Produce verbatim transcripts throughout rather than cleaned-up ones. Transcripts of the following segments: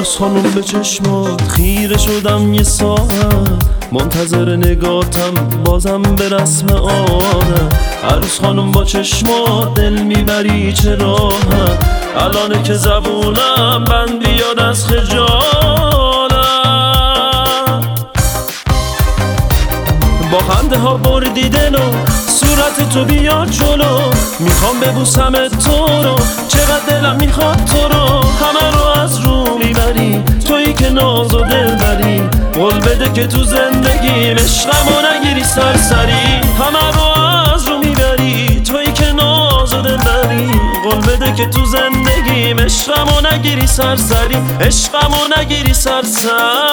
عروس خانم به چشمات خیره شدم یه ساعت، منتظر نگاتم بازم به رسم عادت. عروس خانم با چشمات دل میبری چه راحت، الانه که زبونم بند بیاد از خجالت. با خنده ها بردی دلو، صورت تو بیاد جلو، میخوام ببوسم تو رو، چقدر دلم میخواد تو رو. همه رو از رو میبری، تویی که ناز و دل بری، قول بده که تو زندگیم عشقمو نگیری سرسری. همه رو از رو میبری، تویی که ناز و دل بری، قول بده که تو زندگیم عشقمو نگیری سرسری، عشقمو نگیری سرسری.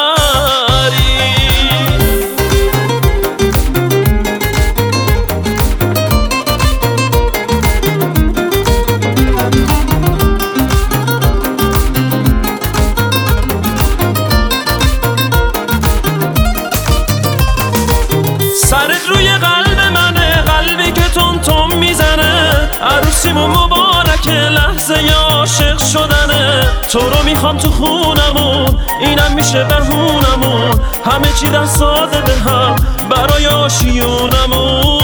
سرت روی قلب منه، قلبی که تون تون میزنه، عروسیمون مبارکه، لحظه عاشق شدنه. تو رو میخوام تو خونمون، اینم میشه بهونمون، همه چی دست داده به هم برای آشیونمون.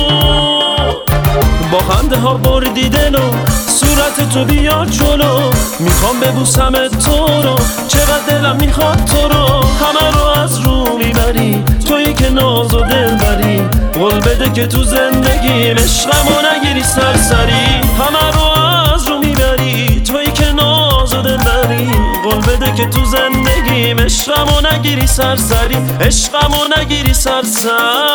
با خنده ها بردی دلو، صورت تو بیاد جلو، میخوام ببوسم تو رو، چقدر دلم میخواد تو رو. همه رو از رو میبری، تویی که ناز و دل بری، قول بده که تو زندگیم عشقمو نگیری سرسری. همه رو از رو میبری، تویی که ناز و دل بری، قول بده که تو زندگیم عشقمو نگیری سرسری، عشقمو نگیری سرسری.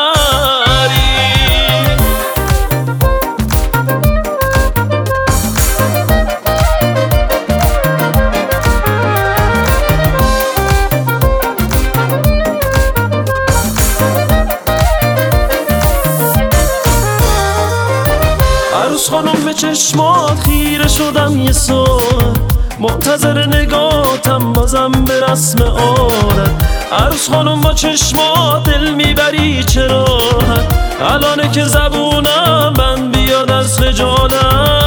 عروس خانم به چشمات خیره شدم یه ساعت، منتظر نگاتم بازم به رسم عادت. عروس خانم با چشمات دل میبری چه راحت، الانه که زبونم بند بیاد از خجالت.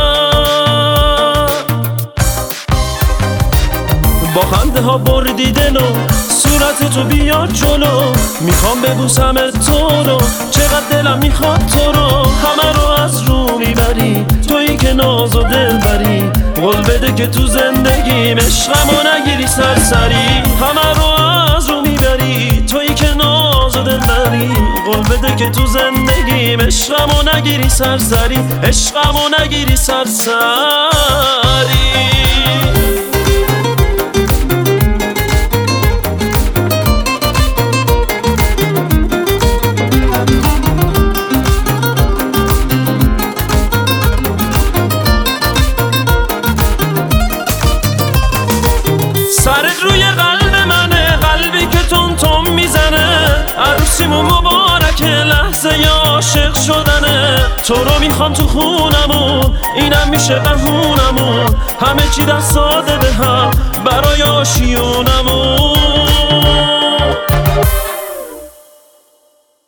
با خنده ها بردی دلو، صورت تو بیاد جلو، میخوام ببوسم تو رو، چقدر دلم میخواد تو رو. همه رو از رو میبری، تویی که ناز و دل بری، قول بده که تو زندگیم عشقمو نگیری سرسری. همه رو از رو میبری، تویی که ناز و دل بری، قول بده که تو زندگیم عشقمو نگیری سرسری، عشقمو نگیری سرسری. سرت روی قلب منه، قلبی که تون تون میزنه، عروسیمون مبارکه، لحظه عاشق شدنه. تو رو میخوام تو خونمون، اینم میشه بهونمون، همه چی دست داده به هم برای آشیونمون.